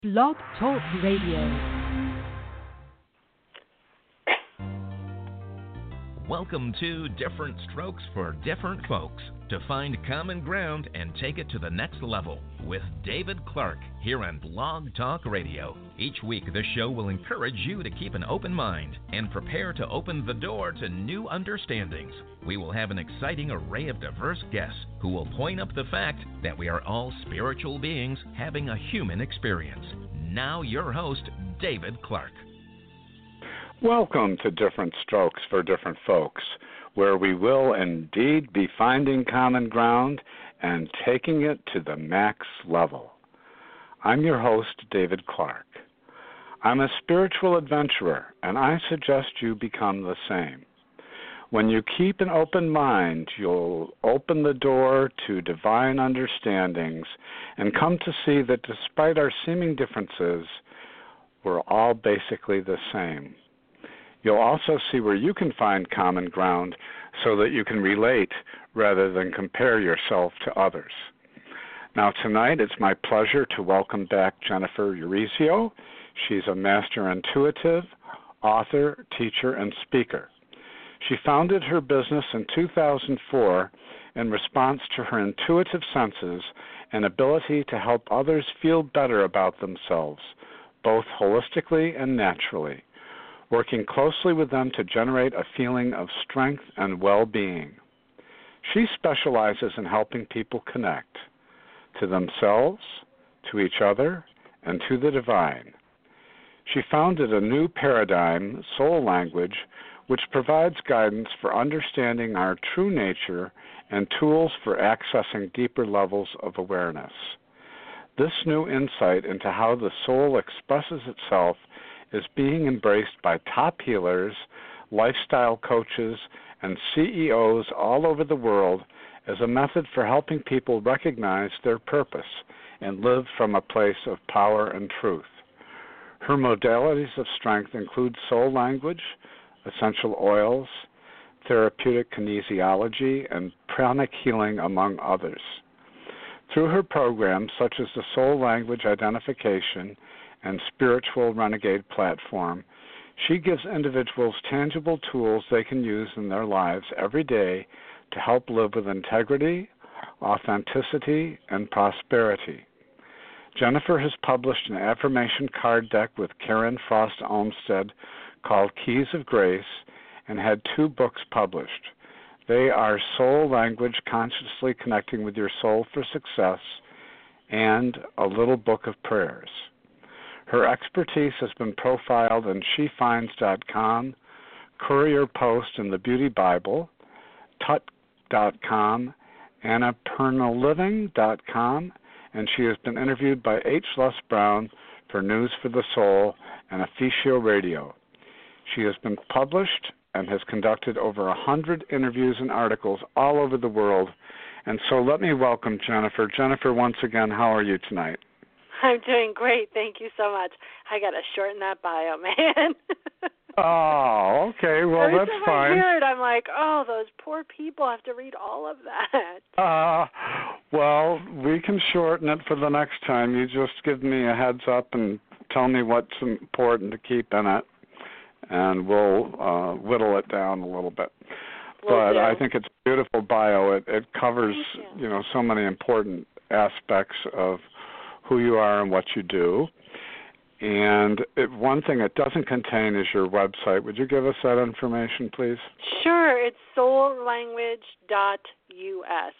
Blog Talk Radio. Welcome to Different Strokes for Different Folks, to find common ground and take it to the next level with David Clark here on Blog Talk Radio. Each week, this show will encourage you to keep an open mind and prepare to open the door to new understandings. We will have an exciting array of diverse guests who will point up the fact that we are all spiritual beings having a human experience. Now your host, David Clark. Welcome to Different Strokes for Different Folks, where we will indeed be finding common ground and taking it to the max level. I'm your host, David Clark. I'm a spiritual adventurer, and I suggest you become the same. When you keep an open mind, you'll open the door to divine understandings and come to see that despite our seeming differences, we're all basically the same. You'll also see where you can find common ground so that you can relate rather than compare yourself to others. Now tonight it's my pleasure to welcome back Jennifer Urezzio. She's a master intuitive, author, teacher, and speaker. She founded her business in 2004 in response to her intuitive senses and ability to help others feel better about themselves, both holistically and naturally, working closely with them to generate a feeling of strength and well-being. She specializes in helping people connect to themselves, to each other, and to the divine. She founded a new paradigm, Soul Language, which provides guidance for understanding our true nature and tools for accessing deeper levels of awareness. This new insight into how the soul expresses itself is being embraced by top healers, lifestyle coaches, and CEOs all over the world as a method for helping people recognize their purpose and live from a place of power and truth. Her modalities of strength include soul language, essential oils, therapeutic kinesiology, and pranic healing, among others. Through her programs, such as the Soul Language Identification and Spiritual Renegade platform, she gives individuals tangible tools they can use in their lives every day to help live with integrity, authenticity, and prosperity. Jennifer has published an affirmation card deck with Karen Frost Olmsted called Keys of Grace and had 2 books published. They are Soul Language, Consciously Connecting with Your Soul for Success, and A Little Book of Prayers. Her expertise has been profiled in SheFinds.com, Courier Post and the Beauty Bible, Tut.com, AnnapurnaLiving.com, and she has been interviewed by H. Les Brown for News for the Soul and Officio Radio. She has been published and has conducted over 100 interviews and articles all over the world. And so let me welcome Jennifer. Jennifer, once again, how are you tonight? I'm doing great. Thank you so much. I got to shorten that bio, man. Oh, okay. Well, every that's time fine. I hear it, I'm like, oh, those poor people have to read all of that. Well, we can shorten it for the next time. You just give me a heads up and tell me what's important to keep in it, and we'll whittle it down a little bit. But I think it's a beautiful bio. It covers, so many important aspects of who you are and what you do. And one thing it doesn't contain is your website. Would you give us that information, please? Sure. It's soullanguage.us.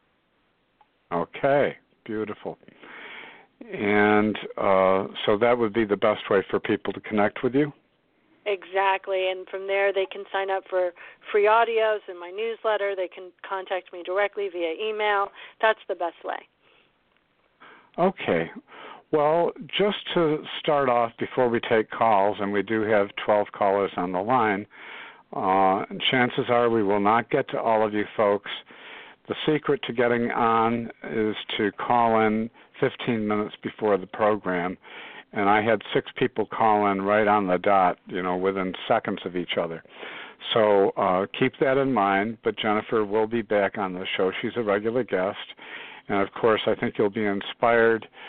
Okay. Beautiful. And so that would be the best way for people to connect with you? Exactly. And from there, they can sign up for free audios in my newsletter. They can contact me directly via email. That's the best way. Okay. Well, just to start off before we take calls, and we do have 12 callers on the line, chances are we will not get to all of you folks. The secret to getting on is to call in 15 minutes before the program, and I had 6 people call in right on the dot, within seconds of each other. So keep that in mind, but Jennifer will be back on the show. She's a regular guest. And, of course, I think you'll be inspired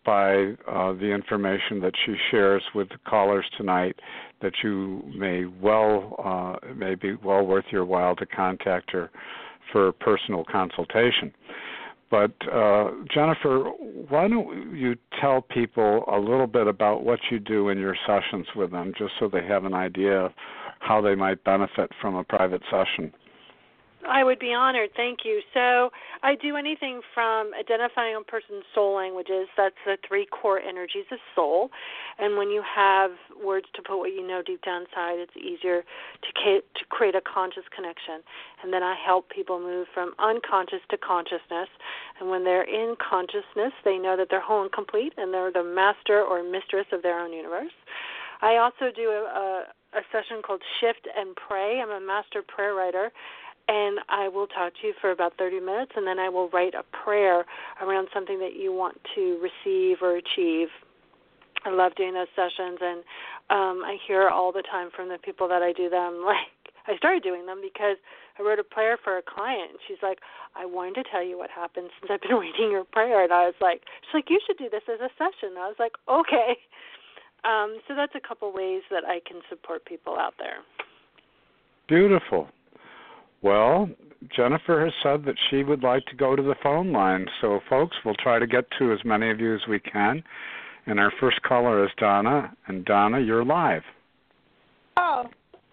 by the information that she shares with the callers tonight that you may be well worth your while to contact her for personal consultation. But Jennifer, why don't you tell people a little bit about what you do in your sessions with them, just so they have an idea of how they might benefit from a private session? I would be honored. Thank you. So I do anything from identifying a person's soul languages. That's the 3 core energies of soul. And when you have words to put what you know deep down inside, it's easier to create a conscious connection. And then I help people move from unconscious to consciousness. And when they're in consciousness, they know that they're whole and complete, and they're the master or mistress of their own universe. I also do a session called Shift and Pray. I'm a master prayer writer. And I will talk to you for about 30 minutes, and then I will write a prayer around something that you want to receive or achieve. I love doing those sessions, and I hear all the time from the people that I do them. Like, I started doing them because I wrote a prayer for a client, and she's like, I wanted to tell you what happened since I've been reading your prayer. And I was like, she's like, you should do this as a session. And I was like, okay. So that's a couple ways that I can support people out there. Beautiful. Well, Jennifer has said that she would like to go to the phone line. So, folks, we'll try to get to as many of you as we can. And our first caller is Donna. And, Donna, you're live. Oh.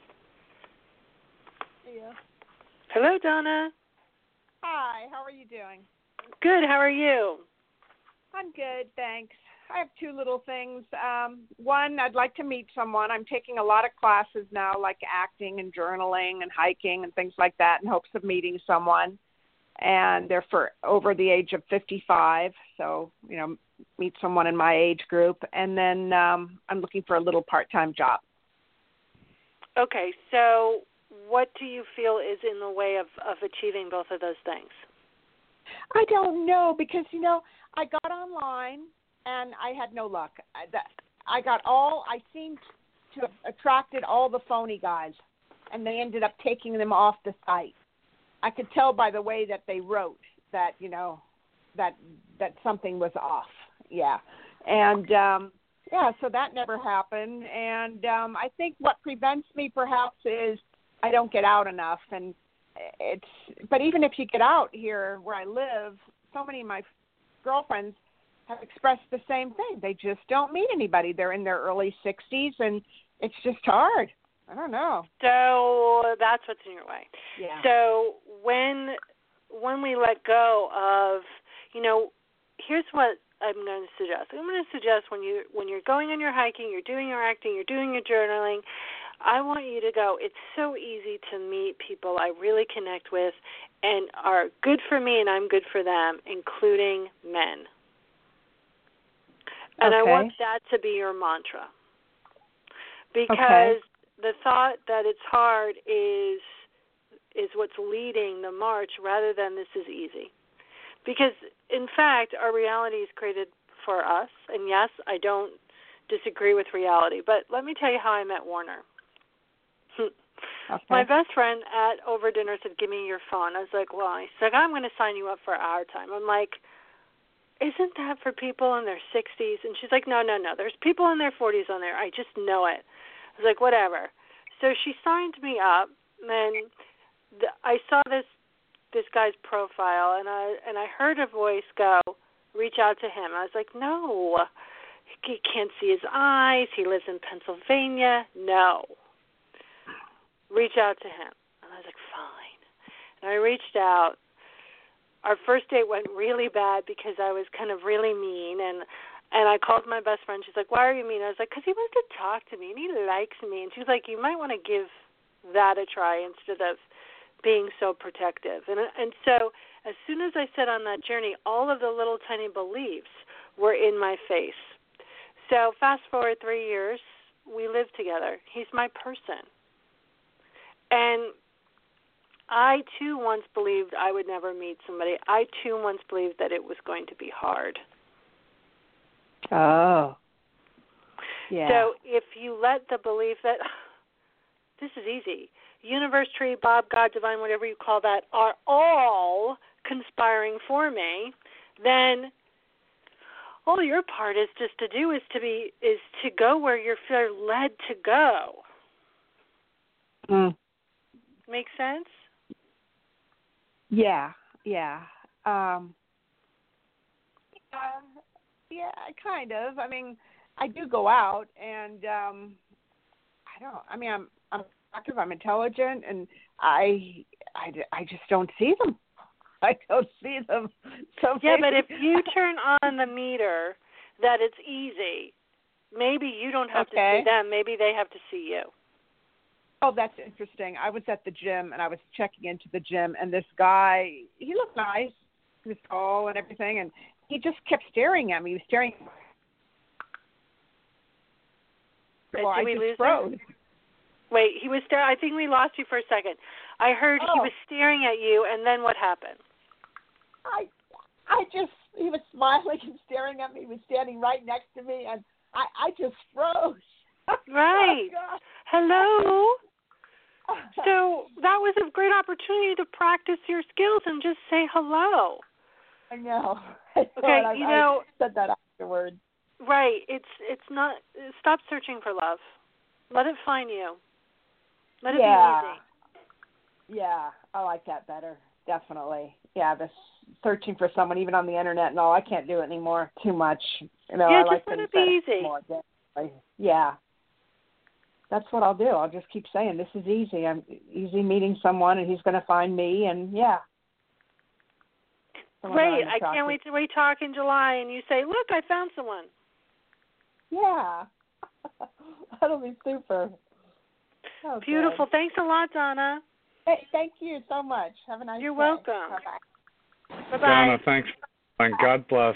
Yeah. Hello, Donna. Hi, how are you doing? Good, how are you? I'm good, thanks. I have 2 little things. One, I'd like to meet someone. I'm taking a lot of classes now, like acting and journaling and hiking and things like that, in hopes of meeting someone. And they're for over the age of 55, so, meet someone in my age group. And then I'm looking for a little part-time job. Okay, so what do you feel is in the way of achieving both of those things? I don't know, because, I got online and I had no luck. I seemed to have attracted all the phony guys, and they ended up taking them off the site. I could tell by the way that they wrote that, that something was off. Yeah. And, so that never happened. And I think what prevents me perhaps is I don't get out enough. And but even if you get out here where I live, so many of my girlfriends have expressed the same thing. They just don't meet anybody. They're in their early 60s, and it's just hard. I don't know. So that's what's in your way. Yeah. So when we let go of, here's what I'm going to suggest. I'm going to suggest when you're going on your hiking, you're doing your acting, you're doing your journaling, I want you to go. It's so easy to meet people I really connect with and are good for me and I'm good for them, including men. And I want that to be your mantra. Because the thought that it's hard is what's leading the march rather than this is easy. Because, in fact, our reality is created for us. And, yes, I don't disagree with reality. But let me tell you how I met Warner. My best friend over dinner said, give me your phone. I was like, well, he's like, I'm going to sign you up for our time. I'm like, isn't that for people in their 60s? And she's like, no. There's people in their 40s on there. I just know it. I was like, whatever. So she signed me up, and I saw this guy's profile, and I heard a voice go, reach out to him. I was like, no, he can't see his eyes. He lives in Pennsylvania. No. Reach out to him. And I was like, fine. And I reached out. Our first date went really bad because I was kind of really mean, and I called my best friend. She's like, why are you mean? I was like, because he wants to talk to me, and he likes me. And she was like, you might want to give that a try instead of being so protective. And so as soon as I set on that journey, all of the little tiny beliefs were in my face. So fast forward 3 years, we live together. He's my person. And I, too, once believed I would never meet somebody. I, too, once believed that it was going to be hard. Oh. Yeah. So if you let the belief that this is easy, universe, tree, Bob, God, divine, whatever you call that, are all conspiring for me, then all your part is just to do is to go where you're led to go. Make sense? Yeah. Kind of. I mean, I do go out, and I'm active. I'm intelligent, and I just don't see them. I don't see them. So yeah, but if you turn on the meter that it's easy, maybe you don't have to see them. Maybe they have to see you. Oh, that's interesting. I was at the gym, and I was checking into the gym, and this guy, he looked nice. He was tall and everything, and he just kept staring at me. He was staring. Well, I just froze. Wait, he was I think we lost you for a second. I heard he was staring at you, and then what happened? He was smiling and staring at me. He was standing right next to me, and I just froze. Right. Oh, hello. So that was a great opportunity to practice your skills and just say hello. I know. Okay, I said that afterwards. Right. It's not. Stop searching for love. Let it find you. Let it be easy. Yeah, I like that better. Definitely. Yeah, this searching for someone even on the internet and all, I can't do it anymore. Too much. Yeah, I just like let it be easy. More. Yeah. That's what I'll do. I'll just keep saying this is easy. I'm easy meeting someone, and he's going to find me, and yeah. Great. I can't wait till we talk in July, and you say, look, I found someone. Yeah. That'll be super. Oh, beautiful. Good. Thanks a lot, Donna. Hey, thank you so much. Have a nice day. You're welcome. Bye-bye. Bye-bye. Donna, thanks. And God bless.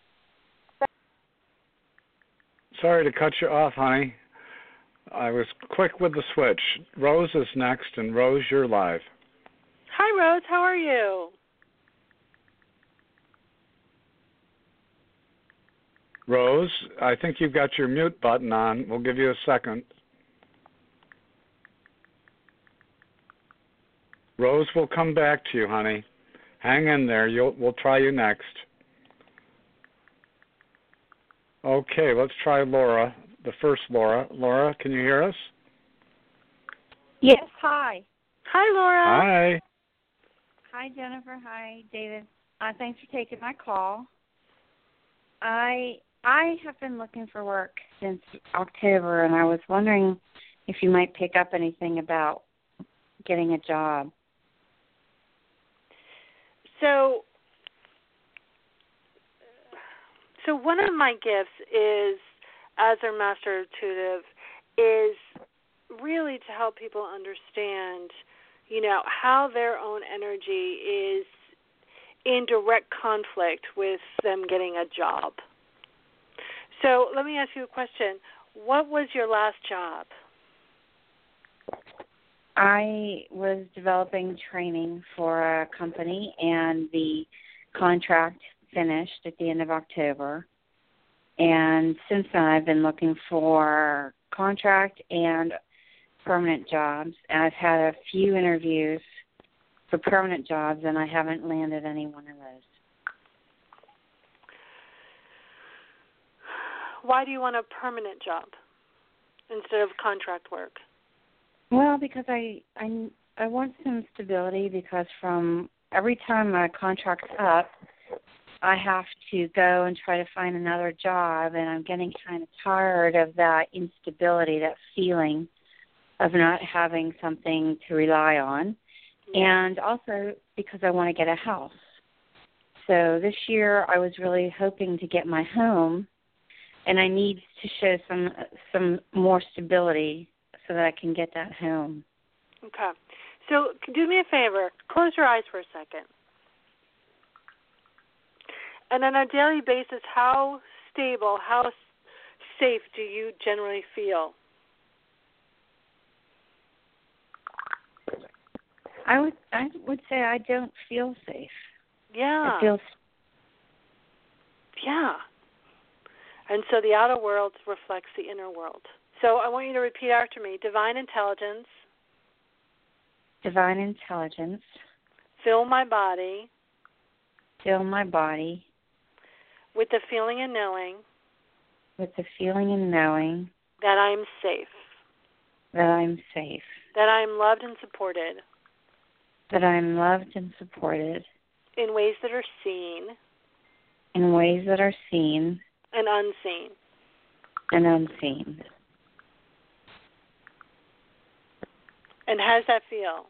Sorry to cut you off, honey. I was quick with the switch. Rose is next, and Rose, you're live. Hi, Rose. How are you? Rose, I think you've got your mute button on. We'll give you a second. Rose will come back to you, honey. Hang in there. We'll try you next. Okay, let's try Laura, the first Laura. Laura, can you hear us? Yes, hi. Hi, Laura. Hi. Hi, Jennifer. Hi, David. Thanks for taking my call. I have been looking for work since October, and I was wondering if you might pick up anything about getting a job. So one of my gifts is, as their master intuitive, is really to help people understand, how their own energy is in direct conflict with them getting a job. So let me ask you a question. What was your last job? I was developing training for a company, and the contract finished at the end of October. And since then, I've been looking for contract and permanent jobs. And I've had a few interviews for permanent jobs, and I haven't landed any one of those. Why do you want a permanent job instead of contract work? Well, because I want some stability, because from every time my contract's up, I have to go and try to find another job, and I'm getting kind of tired of that instability, that feeling of not having something to rely on, and also because I want to get a house. So this year I was really hoping to get my home, and I need to show some more stability so that I can get that home. Okay. So do me a favor. Close your eyes for a second. And on a daily basis, how stable, how safe do you generally feel? I would say I don't feel safe. Yeah. I feel. Yeah. And so the outer world reflects the inner world. So I want you to repeat after me. Divine intelligence. Divine intelligence. Fill my body. Fill my body. with the feeling and knowing with the feeling and knowing that I'm safe, that I'm safe, that I'm loved and supported that I'm loved and supported in ways that are seen in ways that are seen and unseen. and unseen. And how does that feel?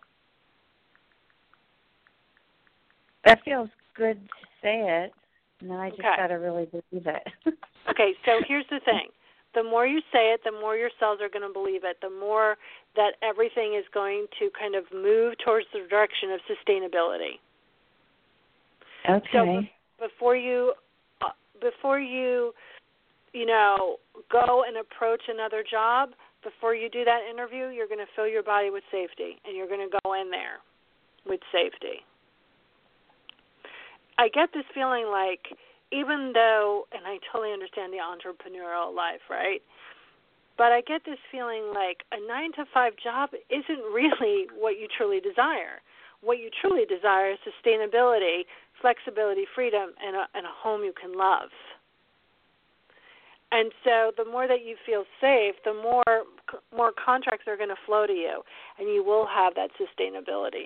That feels good to say it, and then I just Okay. got to really believe it. Okay, so here's the thing. The more you say it, the more your cells are going to believe it, the more that everything is going to kind of move towards the direction of sustainability. Okay. So before you go and approach another job, before you do that interview, you're going to fill your body with safety, and you're going to go in there with safety. I get this feeling like, even though, and I totally understand the entrepreneurial life, right? But I get this feeling like a 9-to-5 job isn't really what you truly desire. What you truly desire is sustainability, flexibility, freedom, and a home you can love. And so the more that you feel safe, the more contracts are going to flow to you, and you will have that sustainability.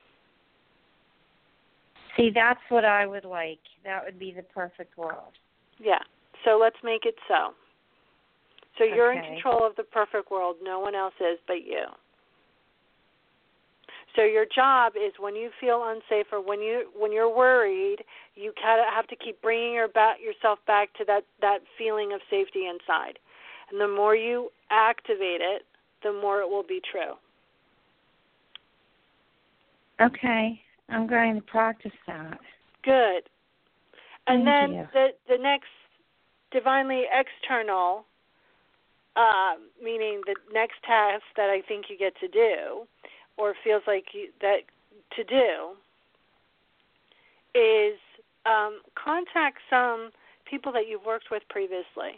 See, that's what I would like. That would be the perfect world. Yeah. So let's make it so. So you're in Okay. control of the perfect world. No one else is but you. So your job is when you feel unsafe or when you're worried, you kind of have to keep bringing yourself back to that feeling of safety inside. And the more you activate it, the more it will be true. Okay. I'm going to practice that. Good. And Thank then you. the next divinely external, meaning the next task that I think you get to do, or feels like that to do, is contact some people that you've worked with previously.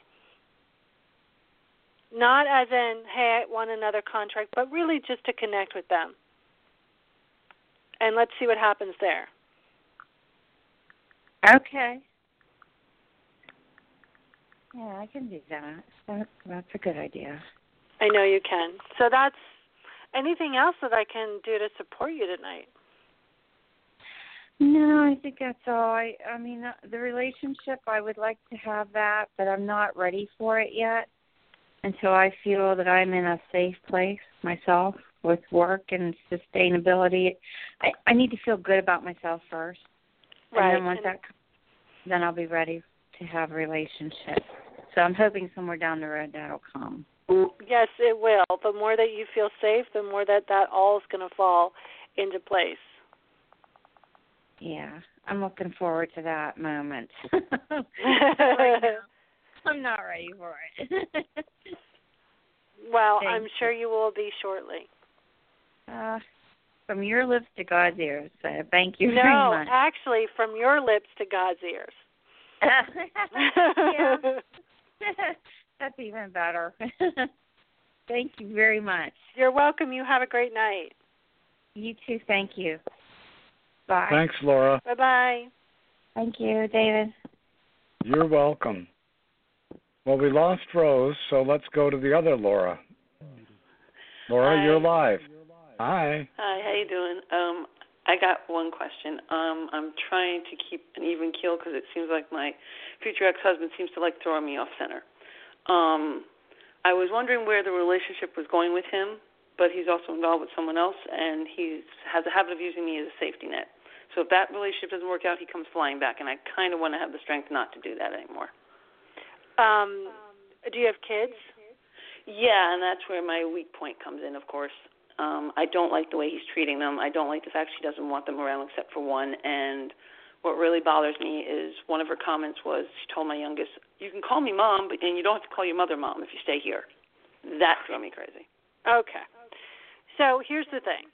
Not as in, hey, I want another contract, but really just to connect with them. And let's see what happens there. Okay. Yeah, I can do that. That's a good idea. I know you can. So that's anything else that I can do to support you tonight? No, I think that's all. I mean, the relationship, I would like to have that, but I'm not ready for it yet until I feel that I'm in a safe place myself with work and sustainability. I need to feel good about myself first. Right. And then once that comes, then I'll be ready to have a relationship. So I'm hoping somewhere down the road that'll come. Yes, it will. The more that you feel safe, the more that all is going to fall into place. Yeah, I'm looking forward to that moment. Right now, I'm not ready for it. Well, Thank I'm sure you will be shortly. From your lips to God's ears. Thank you very much. No, actually, from your lips to God's ears. Yeah. That's even better. Thank you very much. You're welcome. You have a great night. You too. Thank you. Bye. Thanks, Laura. Bye-bye. Thank you, David. You're welcome. Well, we lost Rose, so let's go to the other Laura. Laura, Hi. you're live. Hi. Hi, how you doing? I got one question. I'm trying to keep an even keel because it seems like my future ex-husband seems to like throwing me off center. I was wondering where the relationship was going with him, but he's also involved with someone else, and he has a habit of using me as a safety net. So if that relationship doesn't work out, he comes flying back, and I kind of want to have the strength not to do that anymore. Do you have kids? Yeah, and that's where my weak point comes in, of course. I don't like the way he's treating them. I don't like the fact she doesn't want them around except for one. And what really bothers me is one of her comments was, she told my youngest, you can call me Mom, and you don't have to call your mother Mom if you stay here. That drove me crazy. Okay. So here's the thing.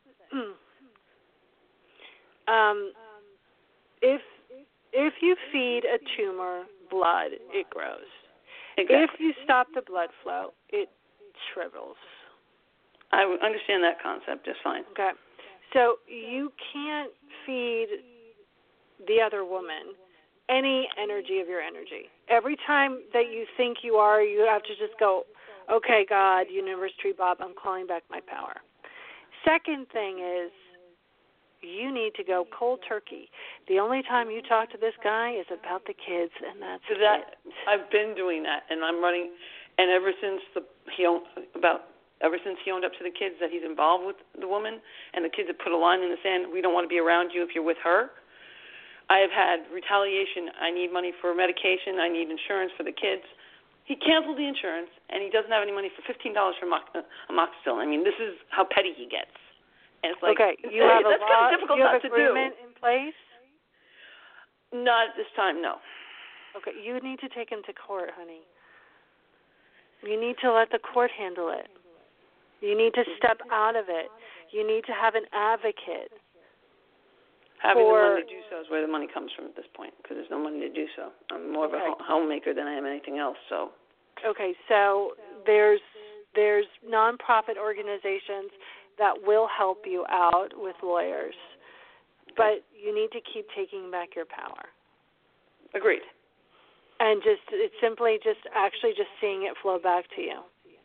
If you feed a tumor blood, it grows. Exactly. If you stop the blood flow, it shrivels. I understand that concept just fine. Okay. So you can't feed the other woman any energy of your energy. Every time that you think you are, you have to just go, okay, God, universe, tree, Bob, I'm calling back my power. Second thing is, you need to go cold turkey. The only time you talk to this guy is about the kids, and that's it. I've been doing that, and I'm running. And ever since he owned up to the kids that he's involved with the woman, and the kids have put a line in the sand, we don't want to be around you if you're with her. I have had retaliation. I need money for medication. I need insurance for the kids. He canceled the insurance, and he doesn't have any money for $15 for amoxicillin. I mean, this is how petty he gets. And it's like, okay, you have a that's kind of difficult you have not to agreement do. in place? Not at this time, no. Okay, you need to take him to court, honey. You need to let the court handle it. You need to step out of it. You need to have an advocate. Having the money to do so is where the money comes from at this point, because there's no money to do so. I'm more of a homemaker than I am anything else. So. Okay, so there's nonprofit organizations that will help you out with lawyers, but you need to keep taking back your power. Agreed. And it's simply actually seeing it flow back to you.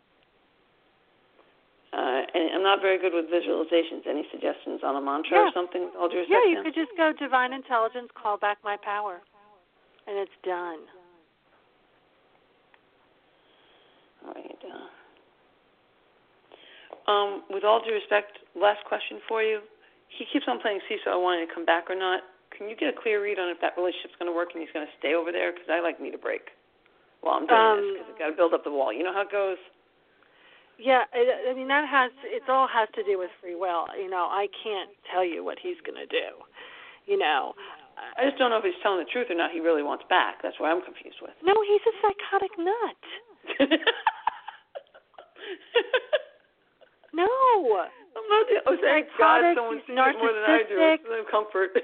And I'm not very good with visualizations. Any suggestions on a mantra or something? All due respect, you could just go Divine Intelligence, call back my power, and it's done. All right. With all due respect, last question for you. He keeps on playing seesaw. I wanted to come back or not. Can you get a clear read on if that relationship's going to work and he's going to stay over there? Because I need a break while I'm doing this, because I've got to build up the wall. You know how it goes? Yeah, I mean, it all has to do with free will. I can't tell you what he's going to do. I just don't know if he's telling the truth or not. He really wants back. That's what I'm confused with. No, he's a psychotic nut. No. I'm not thank God someone sees it more than I do. It's no comfort.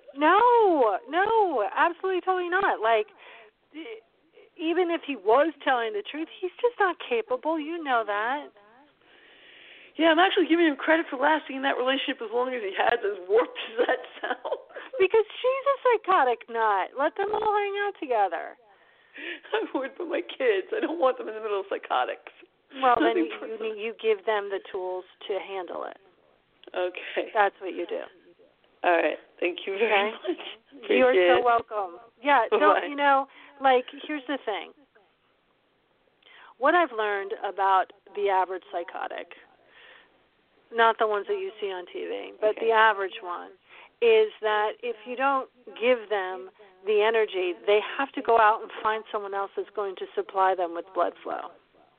No, absolutely, totally not. Like, even if he was telling the truth, he's just not capable. You know that. Yeah, I'm actually giving him credit for lasting in that relationship as long as he has, as warped as that sounds. Because she's a psychotic nut. Let them all hang out together. I'm worried for my kids. I don't want them in the middle of psychotics. Well, then you give them the tools to handle it. Okay. That's what you do. All right. Thank you very much. You're so welcome. Yeah, here's the thing. What I've learned about the average psychotic, not the ones that you see on TV, but the average one, is that if you don't give them the energy, they have to go out and find someone else that's going to supply them with blood flow.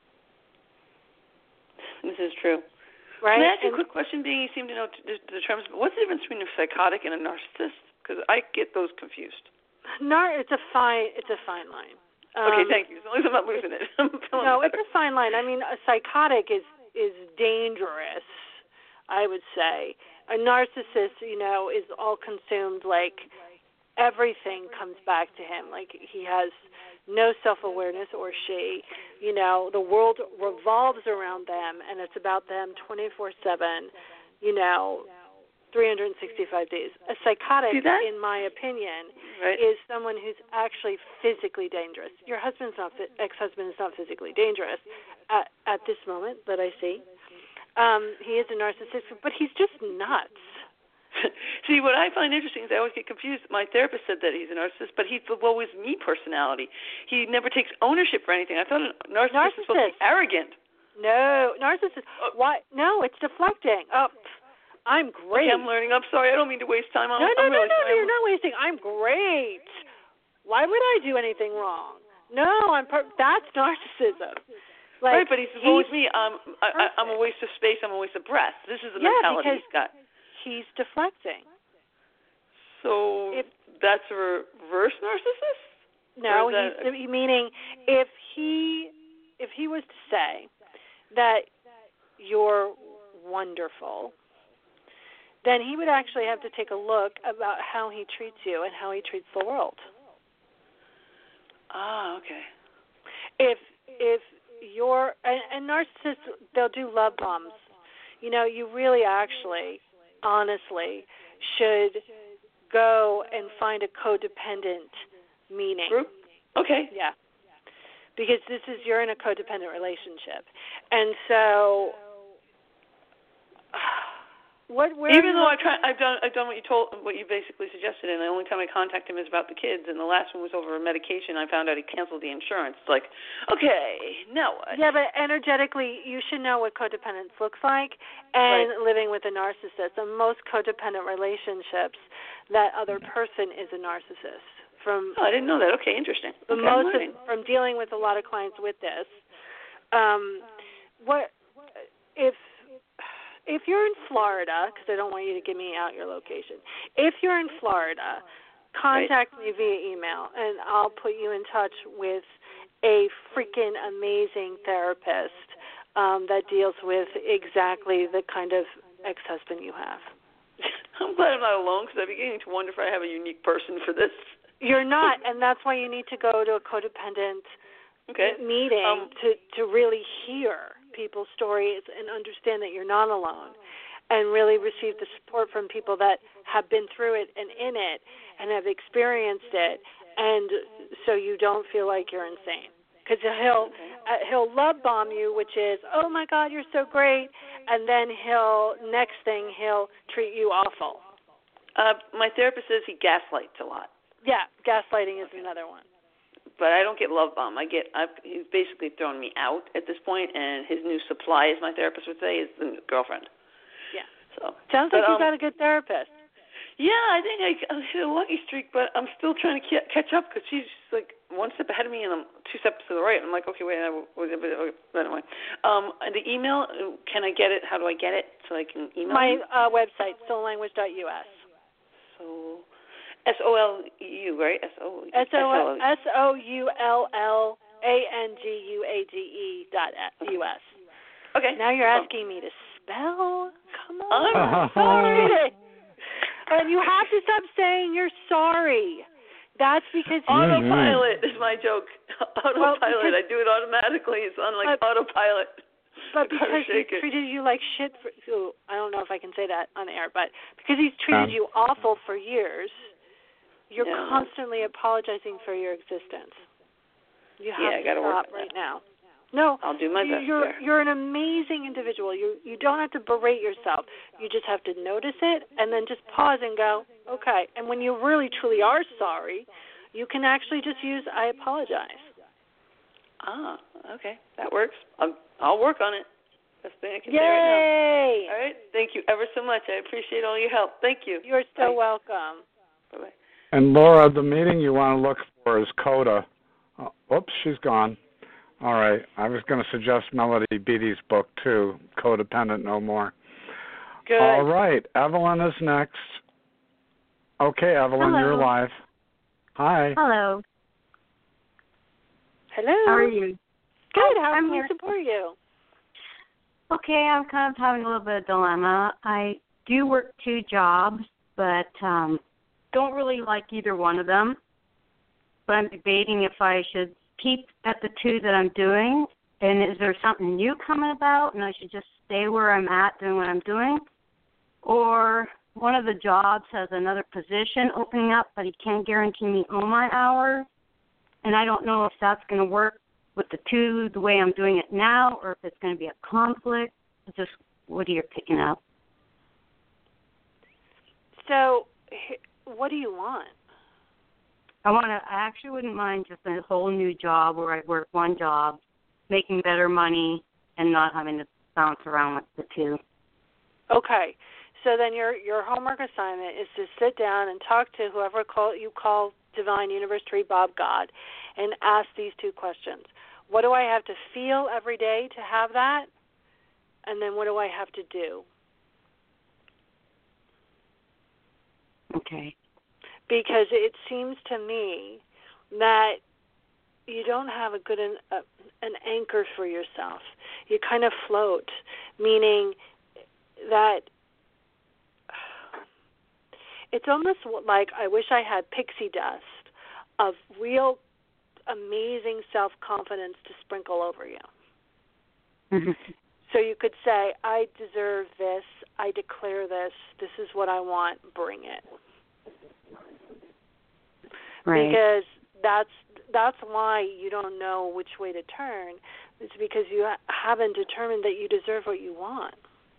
This is true. Right? Can I ask you a quick question, being you seem to know the terms? What's the difference between a psychotic and a narcissist? Because I get those confused. It's a fine line. Okay, thank you. As long as I'm not losing it. No, it's a fine line. I mean, a psychotic is dangerous, I would say. A narcissist, is all consumed, like everything comes back to him. Like he has no self-awareness, or she. The world revolves around them, and it's about them 24/7, 365 days. A psychotic, in my opinion, is someone who's actually physically dangerous. Your ex-husband is not physically dangerous at this moment that I see. He is a narcissist, but he's just nuts. See, what I find interesting is I always get confused. My therapist said that he's a narcissist, but he's the woe is me personality. He never takes ownership for anything. I thought a narcissist is supposed to be arrogant. No, narcissist. Why? No, it's deflecting. Oh, I'm great. Okay, I'm learning. I'm sorry. I don't mean to waste time. No, you're not wasting. I'm great. Why would I do anything wrong? No, that's narcissism. Right, but he's woe is me. I'm a waste of space. I'm a waste of breath. This is the mentality he's got. He's deflecting. So that's a reverse narcissist? No, he's meaning if he was to say that you're wonderful, then he would actually have to take a look about how he treats you and how he treats the world. Ah, okay. If you're and narcissists, they'll do love bombs. You really actually, honestly, should go and find a codependent meaning. Group? Okay. Yeah. Because you're in a codependent relationship. And so even though I've done what you basically suggested, and the only time I contact him is about the kids, and the last one was over a medication. I found out he canceled the insurance. It's like, okay, now what? Yeah, but energetically, you should know what codependence looks like, and living with a narcissist. And most codependent relationships, that other person is a narcissist. I didn't know that. Okay, interesting. From dealing with a lot of clients with this, if you're in Florida, because I don't want you to give me out your location. If you're in Florida, contact me via email, and I'll put you in touch with a freaking amazing therapist that deals with exactly the kind of ex-husband you have. I'm glad I'm not alone, because I'm beginning to wonder if I have a unique person for this. You're not, and that's why you need to go to a codependent meeting to really hear people's stories and understand that you're not alone, and really receive the support from people that have been through it and in it and have experienced it, and so you don't feel like you're insane. Because he'll love bomb you, which is, oh my God, you're so great, and then he'll treat you awful. My therapist says he gaslights a lot. Yeah, gaslighting is another one. But I don't get love bomb. He's basically thrown me out at this point, and his new supply, as my therapist would say, is the girlfriend. Yeah. So sounds like you got a good therapist. Yeah, I think I hit a lucky streak, but I'm still trying to catch up, because she's like one step ahead of me, and I'm 2 steps to the right. I'm like, okay, wait, anyway. The email, can I get it? How do I get it so I can email my you? Website, soullanguage.us. So SOLU, right? SOULLANGUAGE.US. Okay. Now you're asking me to spell? Come on. I'm sorry. And you have to stop saying you're sorry. That's because autopilot is my joke. Autopilot. I do it automatically. It's on autopilot. But because he's treated you like shit I don't know if I can say that on air, but because he's treated you awful for years, you're constantly apologizing for your existence. You have to stop right now. No, I'll do my best. You're an amazing individual. You don't have to berate yourself. You just have to notice it and then just pause and go, okay. And when you really truly are sorry, you can actually just use I apologize. Okay. That works. I'll work on it. Best thing I can say right Yay! now. All right. Thank you ever so much. I appreciate all your help. Thank you. You're so welcome. Bye-bye. And Laura, the meeting you want to look for is CODA. Oops, she's gone. All right. I was going to suggest Melody Beattie's book, too, Codependent No More. Good. All right. Evelyn is next. Okay, Evelyn, you're live. Hi. Hello. Hello. How are you? Good. How can we support you? Okay, I'm kind of having a little bit of dilemma. I do work 2 jobs, but don't really like either one of them. But I'm debating if I should keep at the 2 that I'm doing, and is there something new coming about, and I should just stay where I'm at doing what I'm doing? Or one of the jobs has another position opening up, but he can't guarantee me all my hours, and I don't know if that's going to work with the 2 the way I'm doing it now, or if it's going to be a conflict. It's just what are you picking up? So, what do you want? I actually wouldn't mind just a whole new job where I work 1 job, making better money, and not having to bounce around with the 2. Okay. So then your homework assignment is to sit down and talk to whoever you call Divine, Universe, Tree, Bob, God, and ask these 2 questions. What do I have to feel every day to have that? And then what do I have to do? Okay. Because it seems to me that you don't have a good an anchor for yourself. You kind of float, meaning that it's almost like I wish I had pixie dust of real amazing self-confidence to sprinkle over you. Mm-hmm. So you could say, I deserve this, I declare this is what I want, bring it. Right. Because that's why you don't know which way to turn. It's because you haven't determined that you deserve what you want.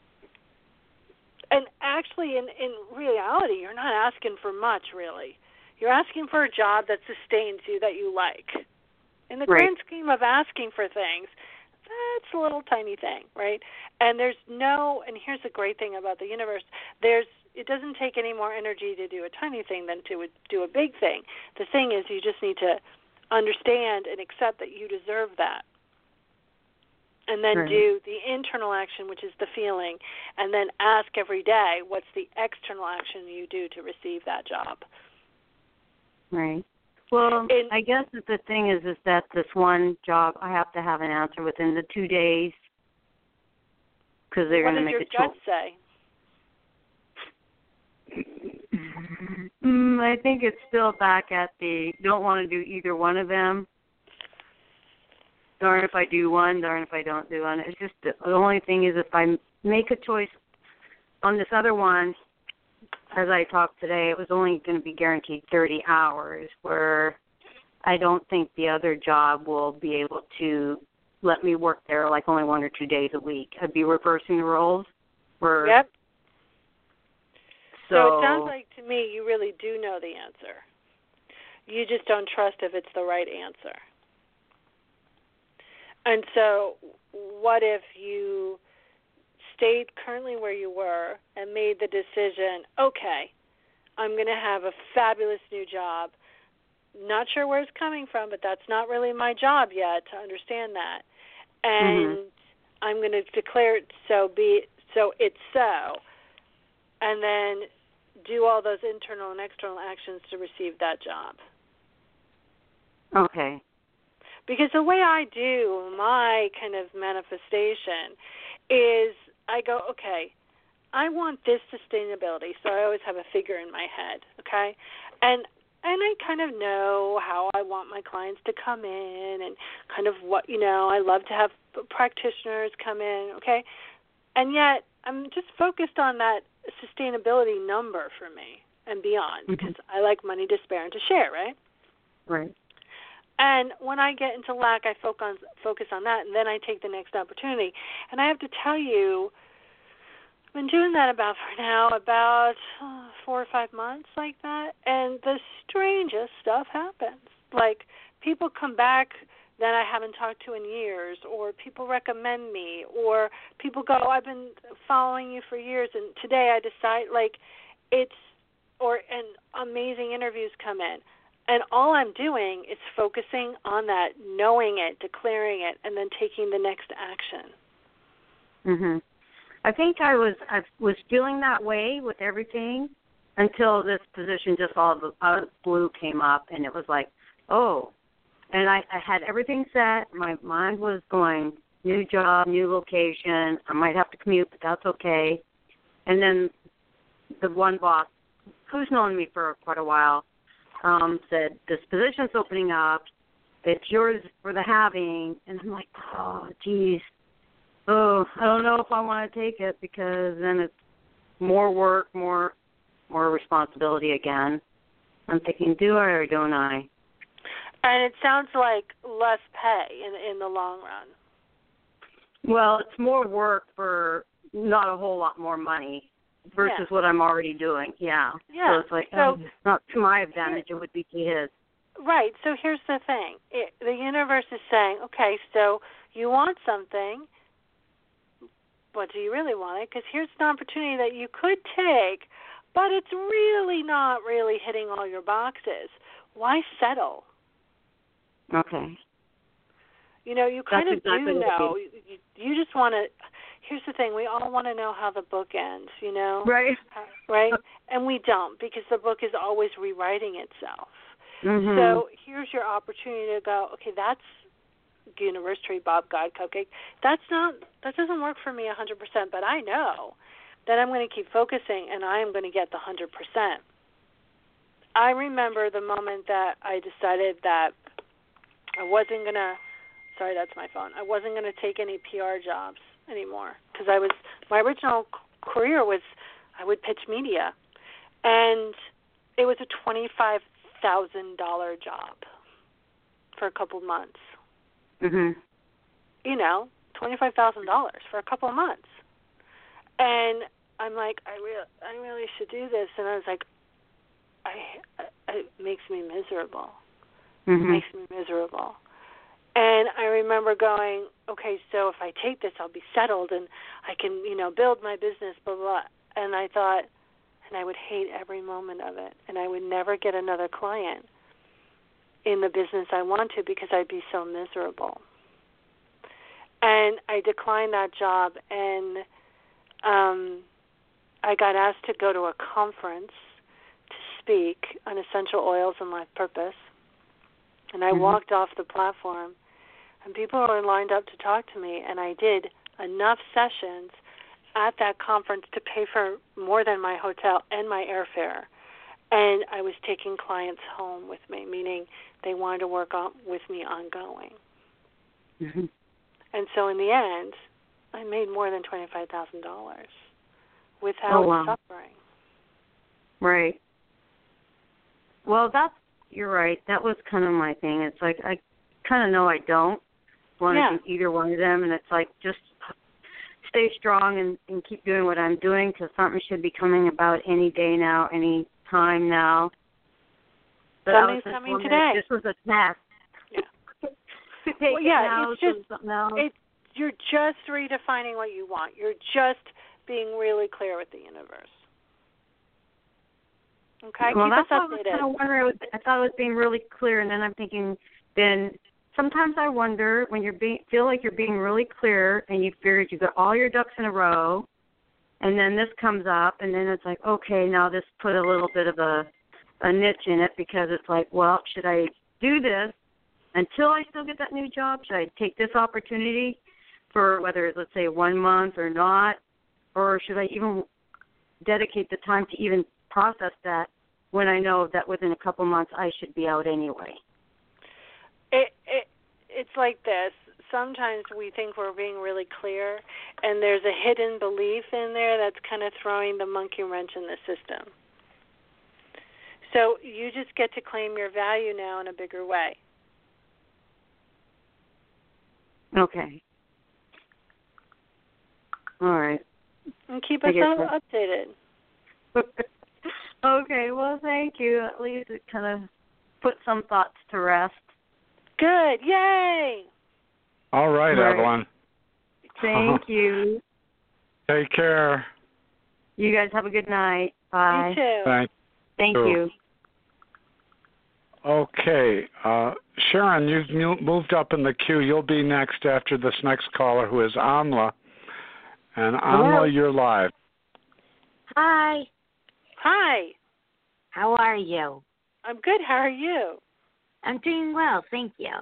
And actually, in reality, you're not asking for much, really. You're asking for a job that sustains you, that you like. In the grand scheme of asking for things, that's a little tiny thing, right? And and here's the great thing about the universe, it doesn't take any more energy to do a tiny thing than to do a big thing. The thing is, you just need to understand and accept that you deserve that. And then do the internal action, which is the feeling, and then ask every day, what's the external action you do to receive that job? Right. Well, I guess that the thing is that this one job, I have to have an answer within the 2 days because they're going to make a choice. What does your gut say? I think it's still back at don't want to do either one of them. Darn if I do one, darn if I don't do one. It's just the only thing is if I make a choice on this other one, as I talked today, it was only going to be guaranteed 30 hours, where I don't think the other job will be able to let me work there like only 1 or 2 days a week. I'd be reversing the roles. Yep. So it sounds like to me you really do know the answer. You just don't trust if it's the right answer. And so what if you stayed currently where you were and made the decision, okay, I'm going to have a fabulous new job. Not sure where it's coming from, but that's not really my job yet to understand that. And I'm going to declare it so it's so. And then do all those internal and external actions to receive that job. Okay. Because the way I do my kind of manifestation is I go, okay, I want this sustainability, so I always have a figure in my head, okay? And I kind of know how I want my clients to come in and kind of what, I love to have practitioners come in, okay? And yet I'm just focused on that sustainability number for me and beyond because I like money to spare and to share, right? Right. And when I get into lack, I focus on that, and then I take the next opportunity. And I have to tell you, I've been doing that about 4 or 5 months like that, and the strangest stuff happens. Like people come back that I haven't talked to in years, or people recommend me, or people go, I've been following you for years, and today I decide, and amazing interviews come in. And all I'm doing is focusing on that, knowing it, declaring it, and then taking the next action. I think I was feeling that way with everything until this position just all out of the blue came up, and it was like, oh. And I had everything set. My mind was going, new job, new location. I might have to commute, but that's okay. And then the one boss, who's known me for quite a while, said, this position's opening up. It's yours for the having. And I'm like, oh, geez. Oh, I don't know if I want to take it because then it's more work, more responsibility again. I'm thinking, do I or don't I? And it sounds like less pay in the long run. Well, it's more work for not a whole lot more money. Versus what I'm already doing, So it's like, it's not to my advantage, it would be to his. Right, so here's the thing. The universe is saying, okay, so you want something, but do you really want it? Because here's an opportunity that you could take, but it's really not really hitting all your boxes. Why settle? Okay. You kind of do know. You just want to... Here's the thing. We all want to know how the book ends, Right. Right? And we don't because the book is always rewriting itself. So here's your opportunity to go, okay, that's Universe Tree, Bob God Cupcake. That doesn't work for me 100%, but I know that I'm going to keep focusing and I am going to get the 100%. I remember the moment that I decided that I wasn't going to, sorry, that's my phone. I wasn't going to take any PR jobs anymore because my original career was I would pitch media, and it was a $25,000 job. for a couple months. Mhm. You know, $25,000 for a couple of months. And I'm like, I really should do this. And I was like, it makes me miserable. Mhm. It makes me miserable. And I remember going, okay, so if I take this, I'll be settled and I can, build my business, blah, blah, blah. And I thought, and I would hate every moment of it. And I would never get another client in the business I want to because I'd be so miserable. And I declined that job, and I got asked to go to a conference to speak on essential oils and life purpose. And I walked off the platform, and people were lined up to talk to me, and I did enough sessions at that conference to pay for more than my hotel and my airfare. And I was taking clients home with me, meaning they wanted to work with me ongoing. Mhm. And so in the end, I made more than $25,000 without suffering. Right. Well, you're right. That was kind of my thing. It's like I kind of know I don't want to do either one of them, and it's like just stay strong and keep doing what I'm doing because something should be coming about any day now, any time now. But something's coming today. This was a test. Yeah. It's just something else. You're just redefining what you want. You're just being really clear with the universe. Okay, well, keep that's us what updated. I was kind of wondering. I thought it was being really clear, and then I'm thinking, then sometimes I wonder when feel like you're being really clear, and you figured you got all your ducks in a row, and then this comes up, and then it's like, okay, now this put a little bit of a niche in it because it's like, well, should I do this until I still get that new job? Should I take this opportunity for whether it's, let's say, 1 month or not? Or should I even dedicate the time to even process that when I know that within a couple months I should be out anyway? It's like this. Sometimes we think we're being really clear, and there's a hidden belief in there that's kind of throwing the monkey wrench in the system. So you just get to claim your value now in a bigger way. Okay. All right. And keep us updated. Okay, well, thank you. At least it kind of put some thoughts to rest. Good. Yay! All right, Evelyn. Thank you. Take care. You guys have a good night. Bye. You too. Thank you. Okay. Sharon, you've moved up in the queue. You'll be next after this next caller, who is Amla. And Amla, you're live. Hi. Hi. How are you? I'm good. How are you? I'm doing well, thank you.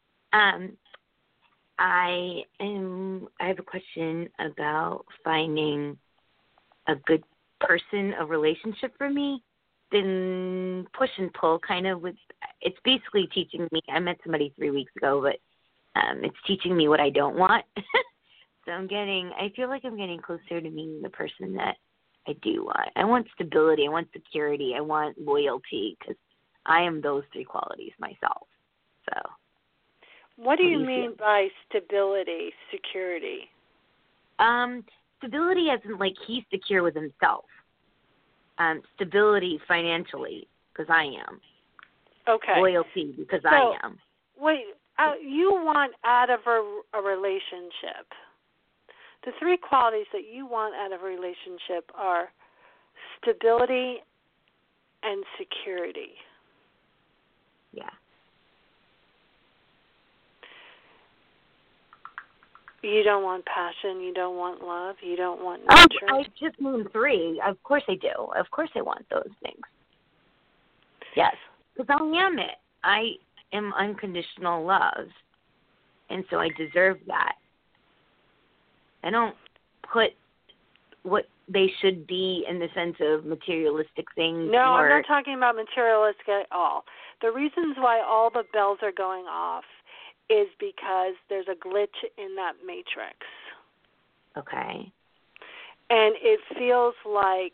I have a question about finding a good person, a relationship for me. Been push and pull kind of with, it's basically teaching me, I met somebody 3 weeks ago, but it's teaching me what I don't want. So I feel like I'm getting closer to meeting the person that I do want. I want stability, I want security, I want loyalty, because I am those three qualities myself. So, what do you mean by stability, security? Stability isn't like he's secure with himself. Stability financially, because I am. Okay. Loyalty, because I am. Wait, you want out of a relationship. The three qualities that you want out of a relationship are stability and security. Yeah. You don't want passion. You don't want love. You don't want nurture. I just named three. Of course I do. Of course I want those things. Yes. Because I am it. I am unconditional love. And so I deserve that. I don't put what they should be in the sense of materialistic things. No, I'm not talking about materialistic at all. The reasons why all the bells are going off is because there's a glitch in that matrix. Okay. And it feels like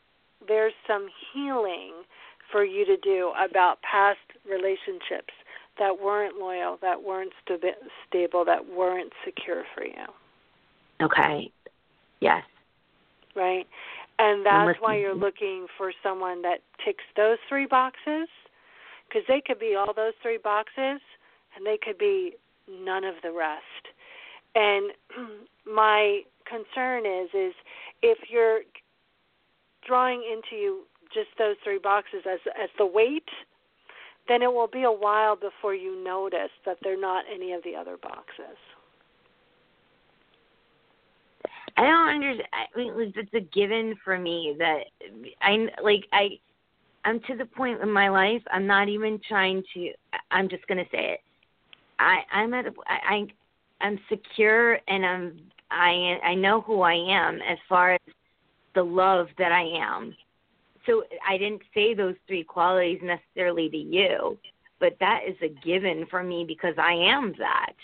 there's some healing for you to do about past relationships that weren't loyal, that weren't stable, that weren't secure for you. Okay. Yes. Right? And that's why you're looking for someone that ticks those 3 boxes, because they could be all those 3 boxes, and they could be none of the rest. And my concern is if you're drawing into you just those 3 boxes as the weight, then it will be a while before you notice that they're not any of the other boxes. I don't understand. I mean, it's a given for me that I'm to the point in my life. I'm not even trying to. I'm just going to say it. I'm secure, and I know who I am as far as the love that I am. So I didn't say those 3 qualities necessarily to you, but that is a given for me because I am that.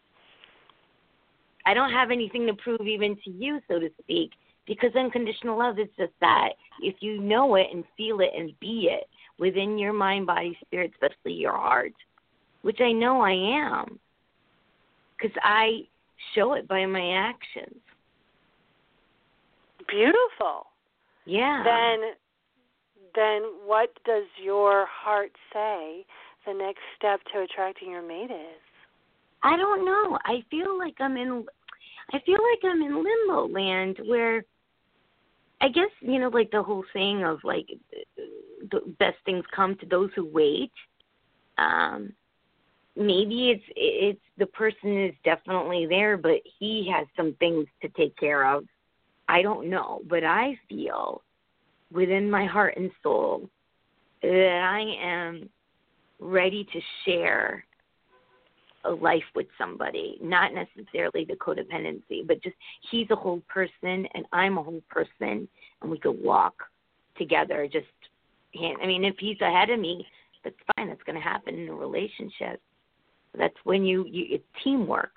I don't have anything to prove even to you, so to speak, because unconditional love is just that. If you know it and feel it and be it within your mind, body, spirit, especially your heart, which I know I am, because I show it by my actions. Beautiful. Yeah. Then what does your heart say the next step to attracting your mate is? I don't know. I feel like I'm in limbo land where I guess, like the whole saying of like the best things come to those who wait. Maybe it's the person is definitely there, but he has some things to take care of. I don't know, but I feel within my heart and soul that I am ready to share a life with somebody, not necessarily the codependency, but just he's a whole person and I'm a whole person, and we could walk together. If he's ahead of me, that's fine. That's going to happen in a relationship. That's when it's teamwork.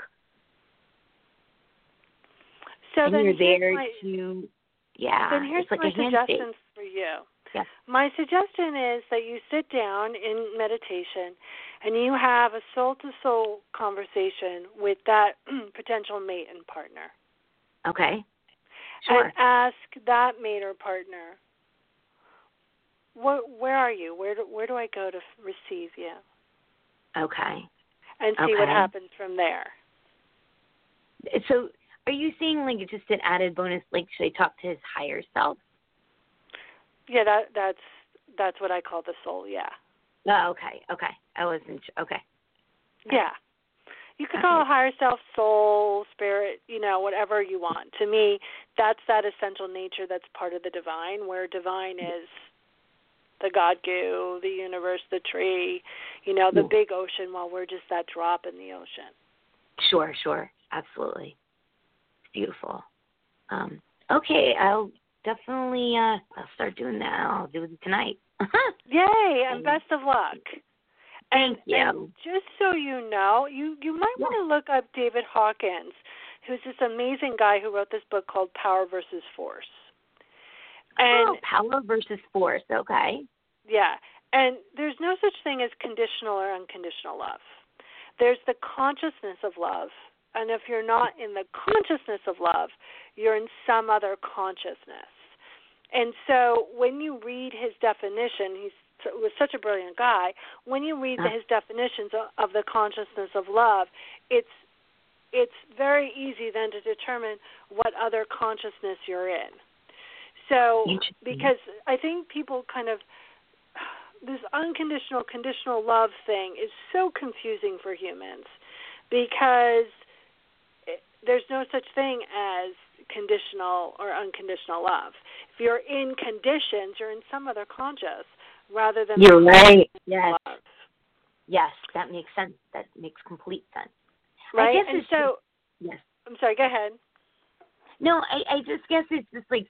So and then you're there Then here's it's like my a handshake. suggestions for you. Yes. My suggestion is that you sit down in meditation and you have a soul-to-soul conversation with that potential mate and partner. Okay. Sure. And ask that mate or partner, where are you? Where do I go to receive you? Okay. And see what happens from there. So are you saying like it's just an added bonus, like should I talk to his higher self? Yeah, that's what I call the soul, yeah. Oh, okay. I wasn't okay. Yeah. You can call it higher self, soul, spirit, whatever you want. To me, that's that essential nature that's part of the divine, where divine is the God goo, the universe, the tree, the big ocean, while we're just that drop in the ocean. Sure. Absolutely. It's beautiful. Okay, I'll definitely I'll start doing that. I'll do it tonight. Yay, and best of luck. Thank you. And just so you know, you might want to look up David Hawkins, who's this amazing guy who wrote this book called Power versus Force. And Power versus Force, okay. Yeah, and there's no such thing as conditional or unconditional love. There's the consciousness of love, and if you're not in the consciousness of love, you're in some other consciousness. And so when you read his definition, he was such a brilliant guy. When you read his definitions of the consciousness of love, it's very easy then to determine what other consciousness you're in. So because I think people kind of, this unconditional, conditional love thing is so confusing for humans because there's no such thing as conditional or unconditional love. If you're in conditions, you're in some other conscious rather than you're right. Yes. love. Yes, that makes sense. That makes complete sense. Right? And so, yes. I'm sorry, go ahead. No, I just guess it's just like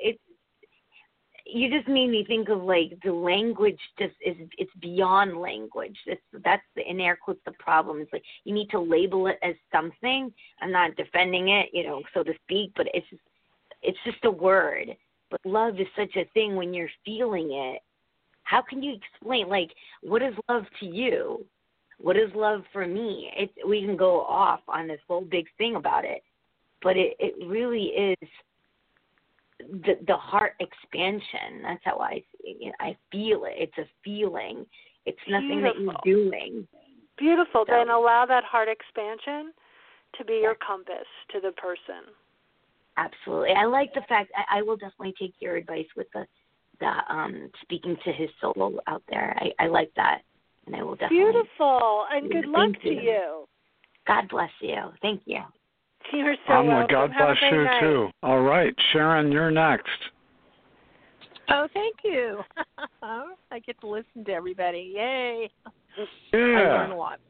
you just made me think of like the language it's beyond language. That's in air quotes the problem. It's like you need to label it as something. I'm not defending it, so to speak, but it's just a word. But love is such a thing when you're feeling it. How can you explain, like, what is love to you? what is love for me? We can go off on this whole big thing about it, but it really is the heart expansion. That's how I feel it. It's a feeling. It's nothing that you're doing. Beautiful. So, then allow that heart expansion to be your compass to the person. Absolutely. I like the fact I will definitely take your advice with the speaking to his soul out there. I like that, and I will definitely. Beautiful, and good luck to you. God bless you. Thank you. You're so welcome. God bless you night. too. All right, Sharon, you're next. Oh, thank you. I get to listen to everybody. Yay. Yeah. I learn a lot.